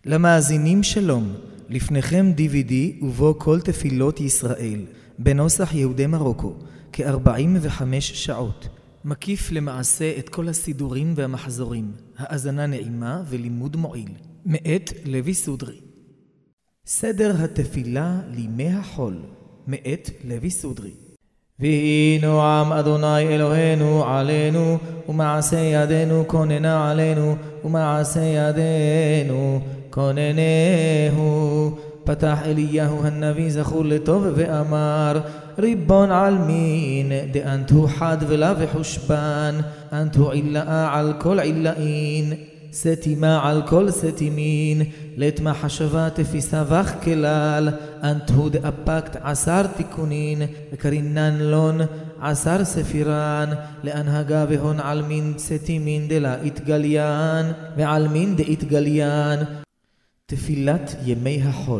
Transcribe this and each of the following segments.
למאזינים שלום, לפניכם DVD ובו כל תפילות ישראל, בנוסח יהודי מרוקו, כ-45 שעות. מקיף למעשה את כל הסידורים והמחזורים, האזנה נעימה ולימוד מועיל. מאת לוי סודרי. סדר התפילה לימי החול, מאת לוי סודרי. ויהי נועם אדוני אלוהינו עלינו, ומעשה ידינו כוננה עלינו, ומעשה ידינו כוננהו. פתח אליהו הנביא זכור לטוב ואמר, ריבון עלמין דאנתו חד ולא וחושבן, אנתו עילאה על כל עילאין, סתימה על כל סתימין, לתמה חשבה תפיסה וך כלל, אנתו דאפקת 10 תיקונין, וקרינן לון 10 ספירן, להנהגה והון עלמין סתימין דלה התגליין, ועלמין דאתגליין. תפילת ימי החול.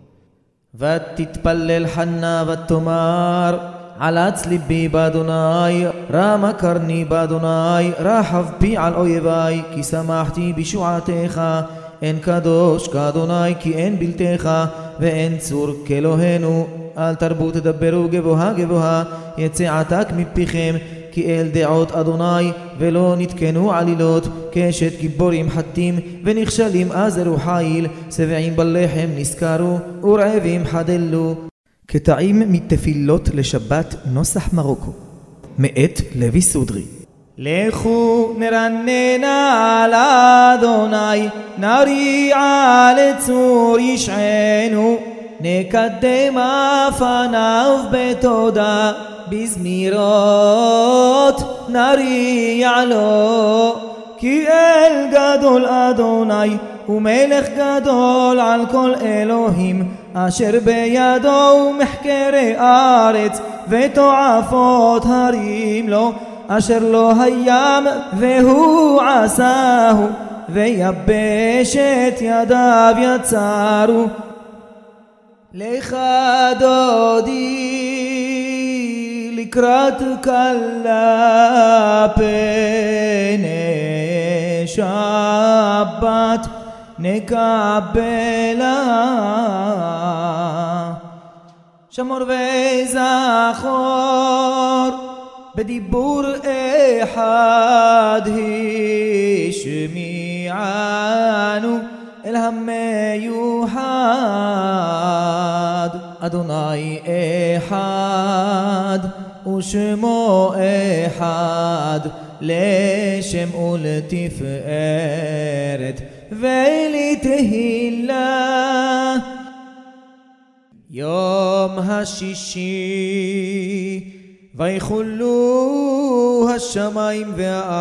ותתפלל חנה ותאמר, עלץ ליבי באדוני, רמה קרני באדוני, רחב פי על אויבי, כי שמחתי בשועתך. אין קדוש כאדוני כי אין בלתך, ואין צור כאלוהינו. אל תרבו תדברו גבוהה גבוהה, יצא עתק מפיכם, כי אל דעות אדוני ולא נתקנו עלילות. קשת גיבורים חתים ונכשלים עזרו חיל, שבעים בלחם נזכרו ורעבים חדלו. קטעים מתפילות לשבת נוסח מרוקו, מאת לוי סודרי. לכו נרננה על אדוני, נריע לצור ישענו, נקדם אפניו בתודה, בזמירות נריע לו. כי אל גדול אדוני ומלך גדול על כל אלוהים, אשר בידו מחקרי ארץ ותועפות הרים לו, אשר לא הים והוא עשהו, ויבשת ידיו יצרו. לך דודי לקראת כלה פני שבת נקבלה, שמור וזכור בדיבור אחד השמיענו אל המיוחד. אדוני אחד ושמו אחד, לשם ולתפארת ולתהילה. יום השישי ויחולו השמיים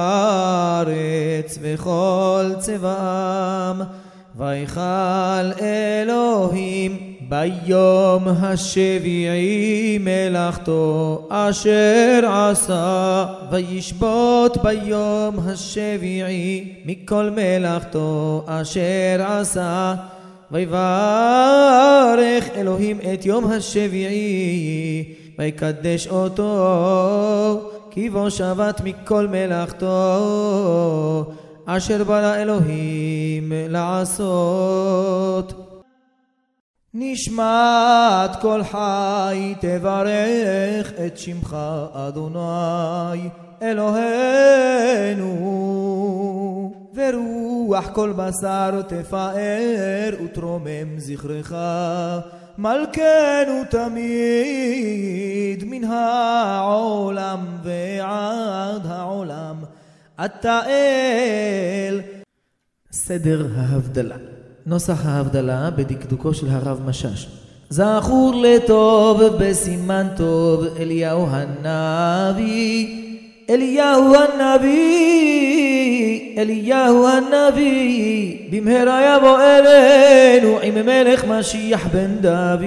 והארץ וכל צבאם, ויחל אלוהים ביום השביעי מלאכתו אשר עשה, וישבות ביום השביעי מכל מלאכתו אשר עשה. ויברך אלוהים את יום השביעי ויקדש אותו, כי בו שבת מכל מלאכתו אשר ברא אלוהים לעשות. נשמת כל חי תברך את שמך אדוני אלוהינו, ורוח כל בשר תפאר ותרומם זכרך. מלכנו תמיד מן העולם ועד העולם, אתה אל. סדר ההבדלה נוסח ההבדלה בדקדוקו של הרב משש. זכור לטוב בסימן טוב אליהו הנביא, אליהו הנביא, אליהו הנביא, במהרה יבוא אלינו עם מלך משיח בן דוד,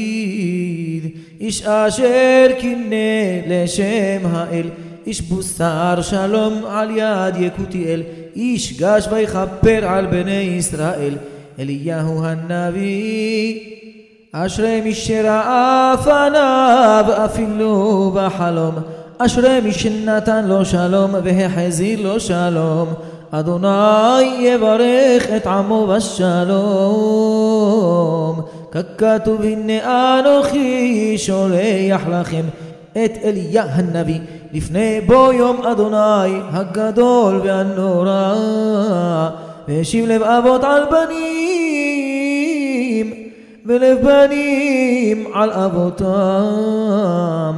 איש אשר קינא לשם האל, איש בוסר שלום על יד יקותיאל, איש גש ויכפר על בני ישראל. אליהו הנביא, אשרי מי שראה פניו אפילו בחלום, אשרי מי שנתן לו שלום והחזיר לו שלום, אדוני יברך את עמו בשלום, ככתוב הנה אנוכי שולח לכם את אליה הנביא לפני בוא יום אדוני הגדול והנורא, והשיב לב אבות על בנים ולב בנים על אבותם.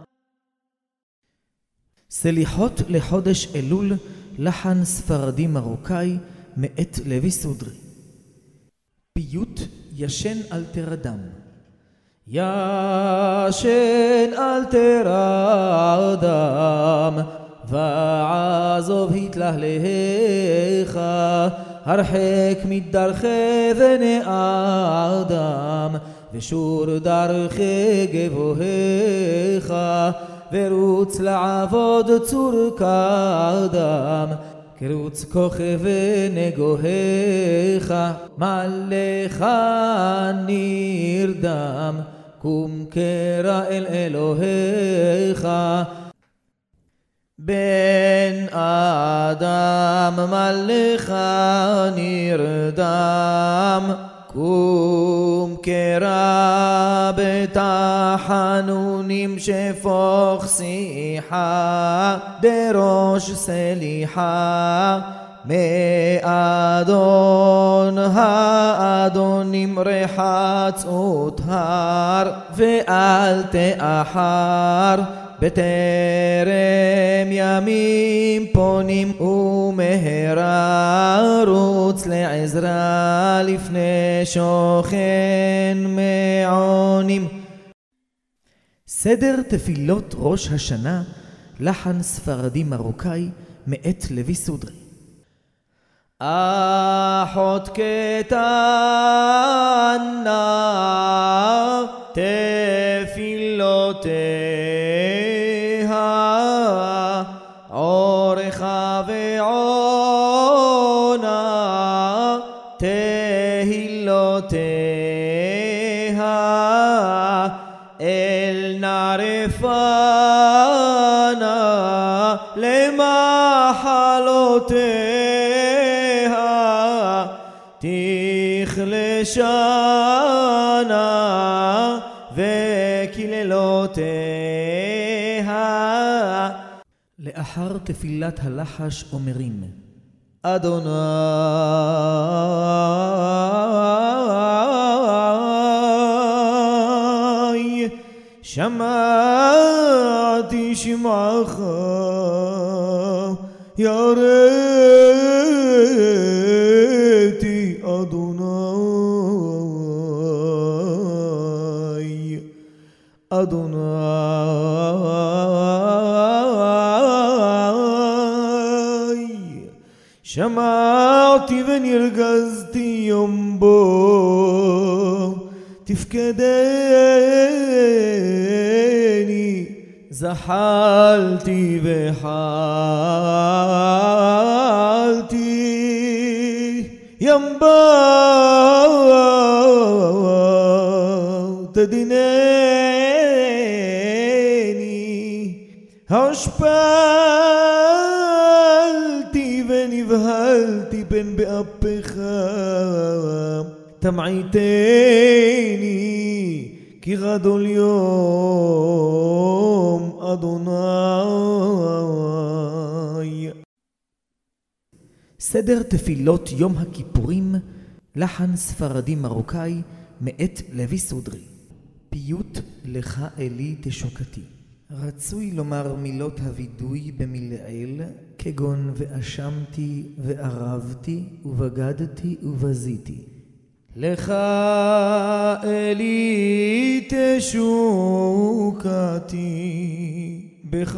סליחות לחודש אלול, לחן ספרדי מרוקאי מאת לוי סודרי. פיוט ישן אל תרדם. ישן אל תרדם ועזוב התלהלך, הרחק מדרכי בני אדם ושור דרכי גבוהך, ורוץ לעבוד צור קדם כרוץ כוכבי נגוהך. מלך נרדם קום קרא אל אלוהיך, בן אדם מלך נרדם קום קרא בתחנונים שפוך שיחה דרוש סליחה מאדון האדונים רחצות הר, ואל תאחר בטרם ימים פונים ומהרה, רוץ לעזרה לפני שוכן מעונים. סדר תפילות ראש השנה, לחן ספרדי מרוקאי מאת לוי סודרי. אחות קטנה תפילותיה, עורכה ועונה תהילותיה, אל נערפנה למחלותיה, תכלשנה וקללותיה. לאחר תפילת הלחש אומרים: אדוני שמעתי שמעך, יראתי אדוני, אדוני שמעתי ונרגזתי יום בו תפקדני, זחלתי וחלתי ים בא תדינני, השפלתי ונבהלתי פן באפך, תמעיתני כי גדול יום אדוני. סדר תפילות יום הכיפורים, לחן ספרדי מרוקאי מאת לוי סודרי. פיוט לך אלי תשוקתי. רצוי לומר מילות הוידוי במילעיל, כגון ואשמתי וערבתי ובגדתי ובזיתי. לך אלי תשוקתי, בך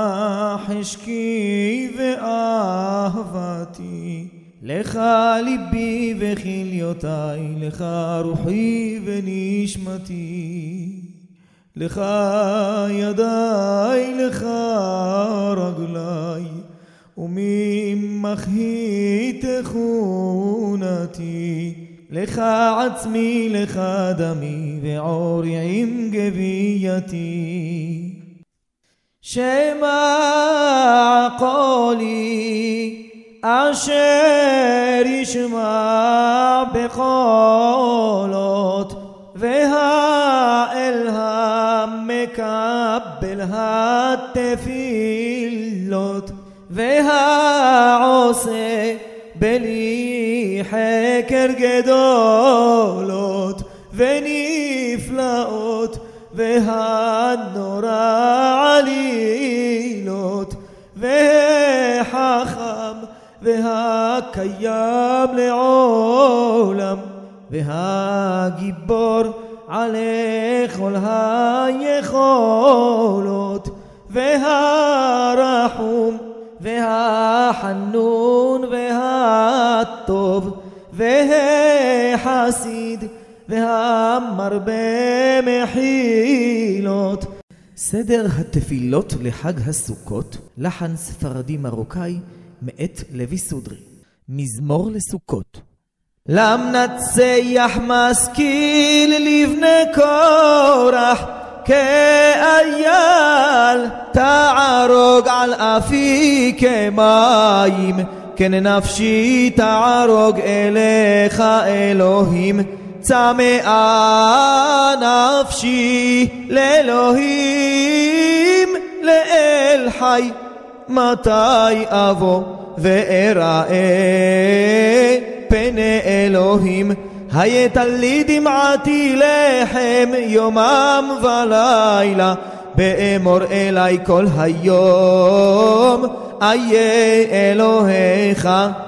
חשקי ואהבתי, לך ליבי וכליותי, לך רוחי ונשמתי, לך ידיי, לך רגליי, וממחי תכונתי, לך עצמי, לך דמי, ועורי עם גווייתי. שמע קולי אשר ישמע בקולות והאל המקבל התפילות והעושה בלי חקר גדולות ונפלאות והנורא עלילות והחכם והקיים לעולם והגיבור עלי כל היכולות והרחום והחנון והטוב והחסיד והמרבה מחילות. סדר התפילות לחג הסוכות, לחן ספרדי מרוקאי מאת לוי סודרי. מזמור לסוכות. למנצח משכיל לבני קורח כאייל תערוג על אפיקי מים כן נפשי תערוג אליך אלוהים צמאה נפשי לאלוהים לאל חי מתי אבוא ואראה פני אלוהים הייתה לי דמעתי לחם יומם ולילה באמור אלי כל היום איה אלוהיך.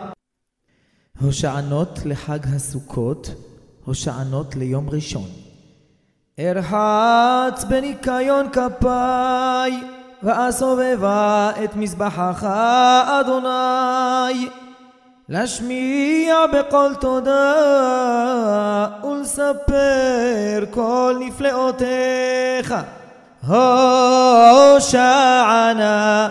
הושענות לחג הסוכות, הושענות ליום ראשון. ארחץ בניקיון כפיי ואסובבה את מזבחך אדוני להשמיע בקול תודה ולספר כל נפלאותיך. הושענה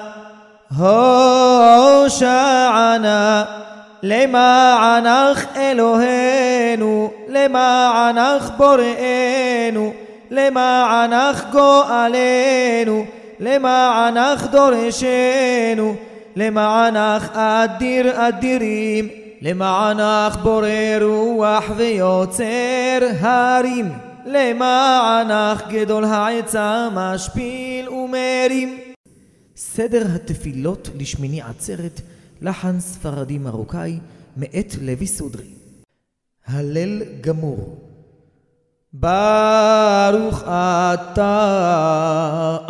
הושענה למענך אלוהינו למענך בוראנו למענך גואלנו למענך דורשנו למענך אדיר אדירים למענך בורא רוח ויוצר הרים למענך גדול העצה משפיל ומרים. סדר התפילות לשמיני עצרת, לחן ספרדי מרוקאי מאת לוי סודרי. הלל גמור. ברוך אתה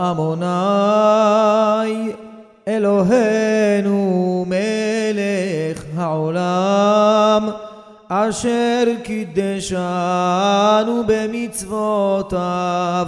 אדוני אלוהינו מלך העולם אשר קידשנו במצוותיו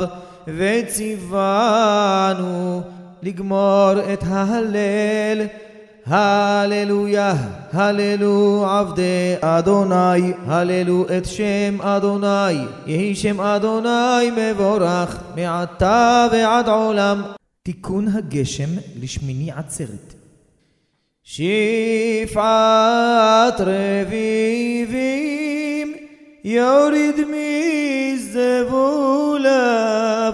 וציוונו לגמור את ההלל. הללויה, הללו עבדי אדוני, הללו את שם אדוני, יהי שם אדוני מבורך מעתה ועד עולם. תיקון הגשם לשמיני עצרת. שפעת רביבים יוריד מזבוליו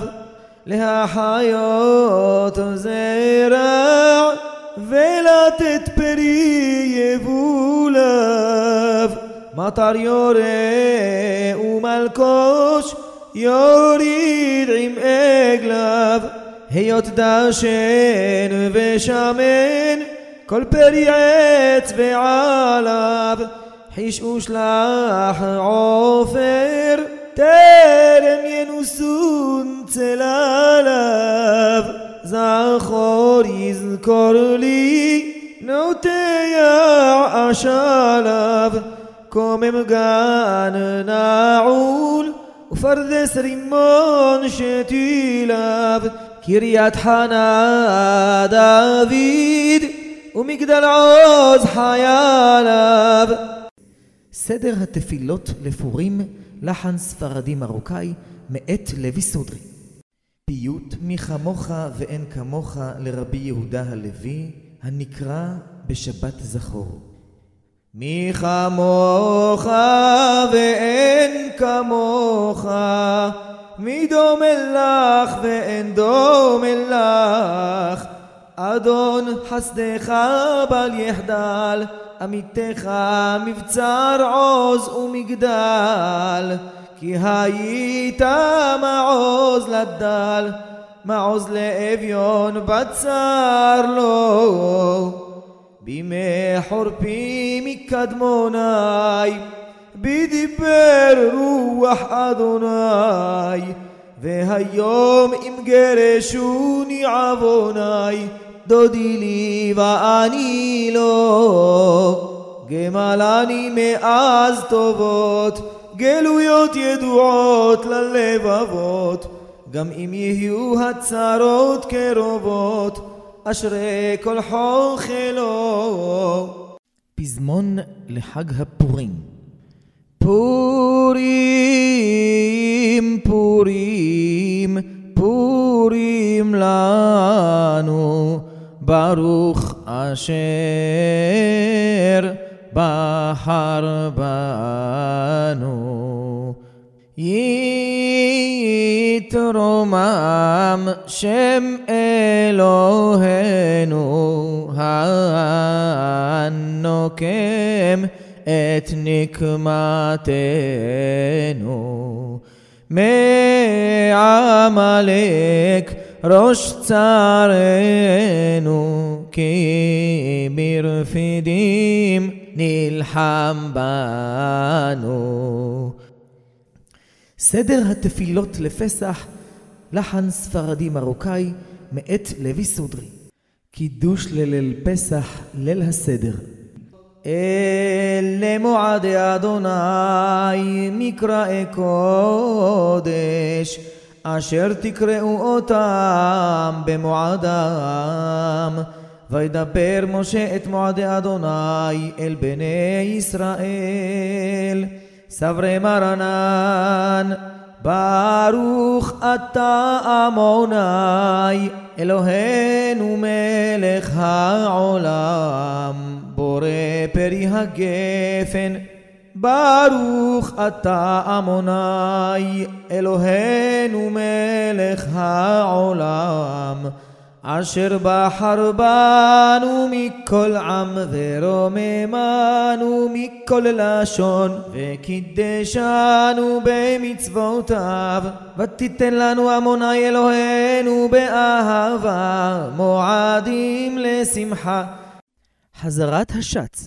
להחיות זרע ולתת פרי יבוליו. מטר יורה ומלקוש יוריד עם עגליו. היות דשן ושמן כל פרי עץ ועליו. חיש ושלח עופר טרם ינוסון צלליו. זכור יזכור לי נוטע אשליו. קומם גן נעול ופרדס רימון שתיליו. קריית חנה דוד ומגדל עוז חייליו. סדר התפילות לפורים, לחן ספרדי מרוקאי מאת לוי סודרי. פיוט מי כמוך ואין כמוך לרבי יהודה הלוי הנקרא בשבת זכור. מי כמוך ואין כמוך, מי דומה לך ואין דומה לך, אדון חסדך בל יחדל, עמיתך מבצר עוז ומגדל, כי היית מעוז לדל, מעוז לאביון בצר לו. בימי חורפי מקדמוני, בדיבר רוח אדוני, והיום אם גרשוני עווני, דודי לי ואני לו. גמלני מאז טובות, גלויות ידועות ללבבות, גם אם יהיו הצרות קרובות, אשרי כל חוכלו. פזמון לחג הפורים. פורים, פורים, פורים לנו, ברוך אשר בחר בנו. יתרומם שם אלוהינו, הנוקם את נקמתנו. מעמלק ראש צרנו, כי ברפידים נלחם בנו. סדר התפילות לפסח, לחן ספרדי מרוקאי מאת לוי סודרי. קידוש לליל פסח, ליל הסדר. אלה מועדי אדוני מקראי קודש, אשר תקראו אותם במועדם. וידבר משה את מועדי אדוני אל בני ישראל. סברי מרנן, ברוך אתה אדוני אלוהינו מלך העולם, בורא פרי הגפן. ברוך אתה אדוני אלוהינו מלך העולם, אשר בחר בנו מכל עם ורוממנו מכל לשון, וקידשנו במצוותיו. ותיתן לנו אדוני אלוהינו באהבה, מועדים לשמחה. חזרת השץ.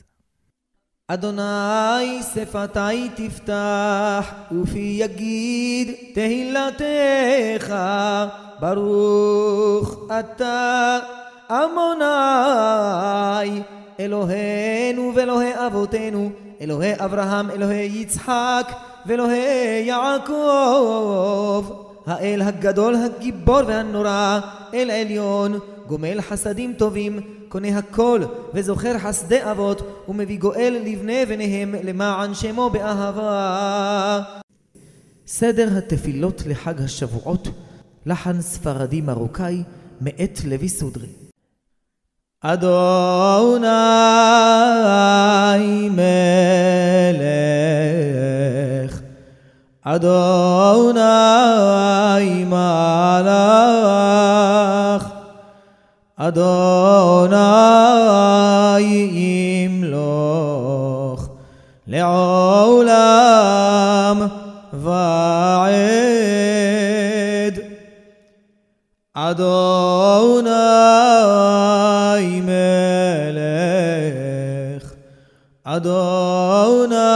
אדוני שפתי תפתח, ופי יגיד תהילתך. ברוך אתה אדוני אלוהינו ואלוהי אבותינו, אלוהי אברהם, אלוהי יצחק ואלוהי יעקב. האל הגדול, הגיבור והנורא, אל עליון, גומל חסדים טובים, קונה הכל וזוכר חסדי אבות, ומביא גואל לבני בניהם למען שמו באהבה. סדר התפילות לחג השבועות, לחן ספרדי מרוקאי מאת לוי סודרי. אדוני מלך, אדוני מלך, אדוני ימלוך לעולם ועד. אדוני מלך, אדוני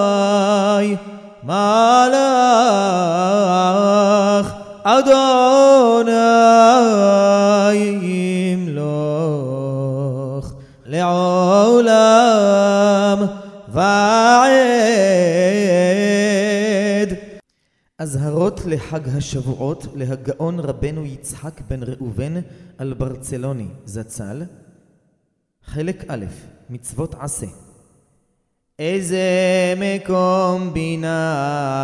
מלך, אדוני ימלוך לעולם ועד. אזהרות לחג השבועות להגאון רבנו יצחק בן ראובן על ברצלוני זצ"ל. חלק א', מצוות עשה. איזה מקום בינה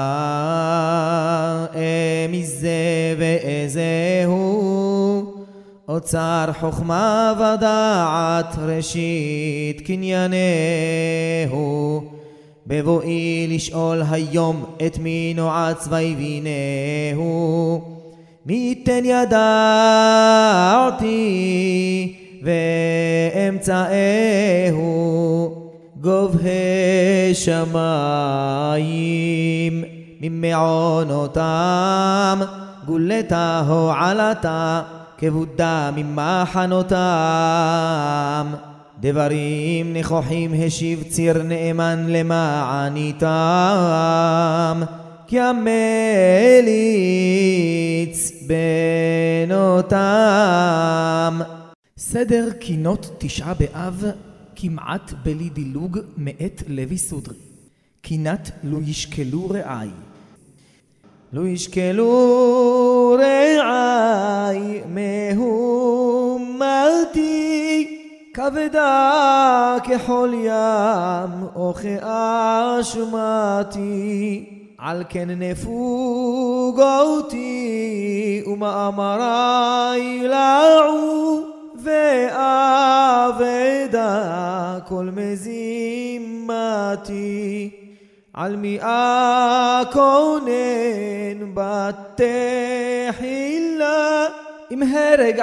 מזה ואיזה הוא, אוצר חוכמה ודעת ראשית קניינהו. בבואי לשאול היום את מי נועץ ויבינהו, מי ייתן ידעתי ואמצעהו גובהי שמיים ממעונותם גולתה עלתה כבודה ממחנותם דברים נכוחים השיב ציר נאמן למעניתם כי המליץ בנותם. סדר קינות תשעה באב כמעט בלי דילוג מאת לוי סודרי. קינת לו ישקלו רעי. לו ישקלו רעי מהומתי כבדה כחול ים או כאשמתי על כן נפוג אותי ומאמרי לעו ואבדה כל מזימתי על מי אקונן בתחילה אם הרג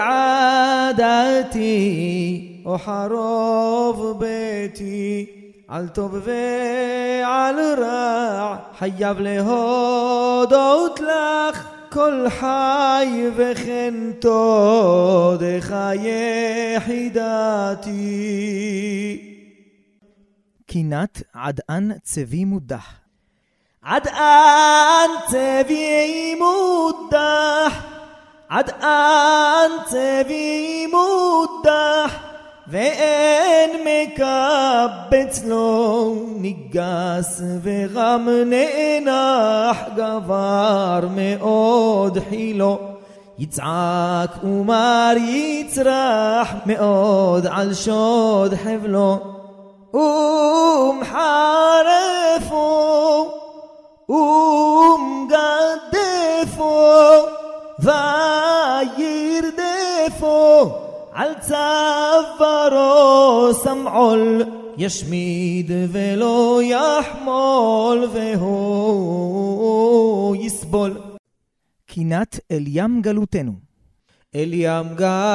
עדתי או חרוב ביתי על טוב ועל רע חייב להודות לך כל חי וכן תודך יחידתי. קינת עדאן צבי מודח. עדאן צבי מודח עדאן צבי מודח ואין מקבץ לו ניגס וגם נאנח גבר מאוד חילו יצעק ומר יצרח מאוד על שוד חבלו ומחרפו ומגדפו וירדפו על צווארו סמעול ישמיד ולא יחמול והוא יסבול. קינת אל ים גלותנו. אל ים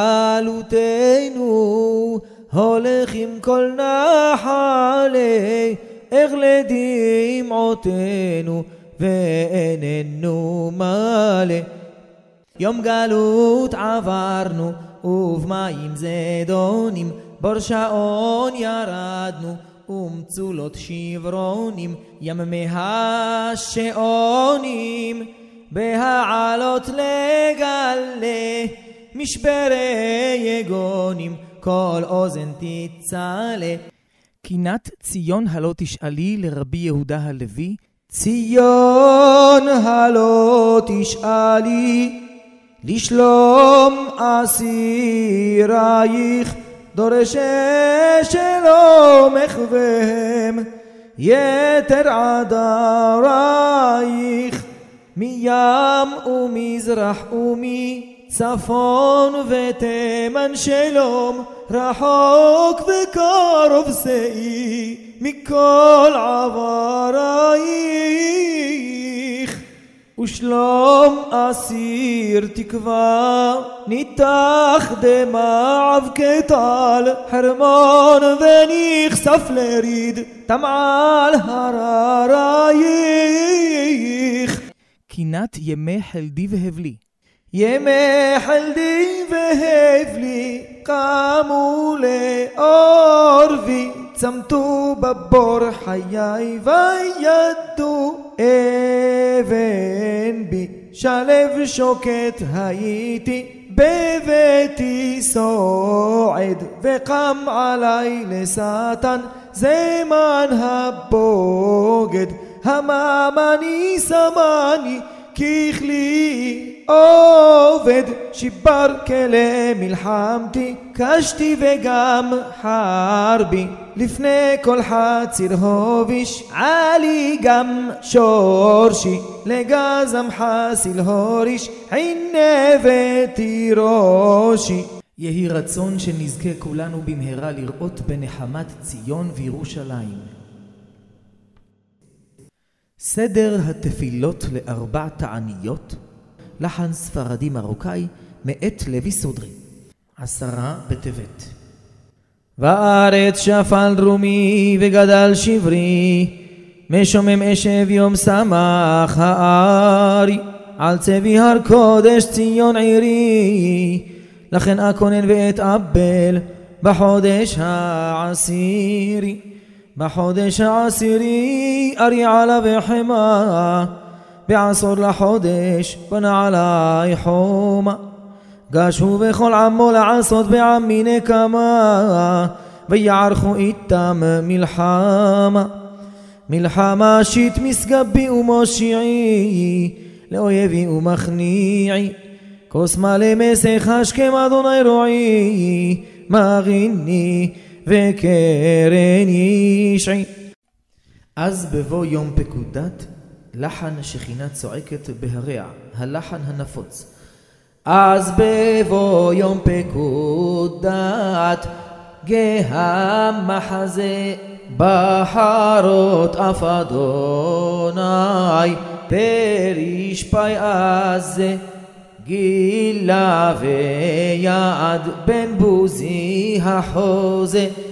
גלותנו הולך עם כל נחלי איך לדמעותינו ואיננו מלא יום גלות עברנו ובמים זדונים בור שעון ירדנו ומצולות שברונים ימי השעונים בהעלות לגלה משברי יגונים כל אוזן תצלה. קינת ציון הלא תשאלי לרבי יהודה הלוי. ציון הלא תשאלי לשלום אסירייך דורשי שלומך והם יתר עדרייך מים ומזרח ומצפון ותימן שלום רחוק וקרוב שאי מכל עברייך ושלום אסיר תקווה ניתח דמעב כטל חרמון ונכסף לריד תמעל הררייך. קינת ימי חלדי והבלי. ימי חלדי והבלי קמו לעורבי צמתו בבור חיי וידו אבן בי שלב שוקט הייתי בביתי סועד וקם עלי לשטן זמן הבוגד הממני סמני ככלי עובד שיבר כלי מלחמתי קשתי וגם חרבי לפני כל חציר הוביש עלי גם שורשי לגזם חסיל הוריש עיני ותירושי. יהי רצון שנזכה כולנו במהרה לראות בנחמת ציון וירושלים. סדר התפילות לארבע תעניות, לחן ספרדי מרוקאי מאת לוי סודרי. 10 בטבת. וארץ שפל דרומי וגדל שברי, משומם אשב יום שמח הארי, על צבי הר קודש ציון עירי, לכן אקונן ואתאבל בחודש העשירי. בחודש העשירי אריע לה וחמה, בעשור לחודש בנה עלי חומה. גשו בכל עמו לעשות בעמי נקמה, ויערכו איתם מלחמה. מלחמה שיט מסגבי ומושיעי, לאויבי ומכניעי. כוס מלא מסך השכם אדוני רועי, מריני וקרן ישעי. אז בבוא יום פקודת, לחן שכינה צועקת בהרע, הלחן הנפוץ. אז בבוא יום פקודת, גאה מחזה בחרות אף אדוני, פריש פי עזה, גילה ויעד בן בוזי החוזה.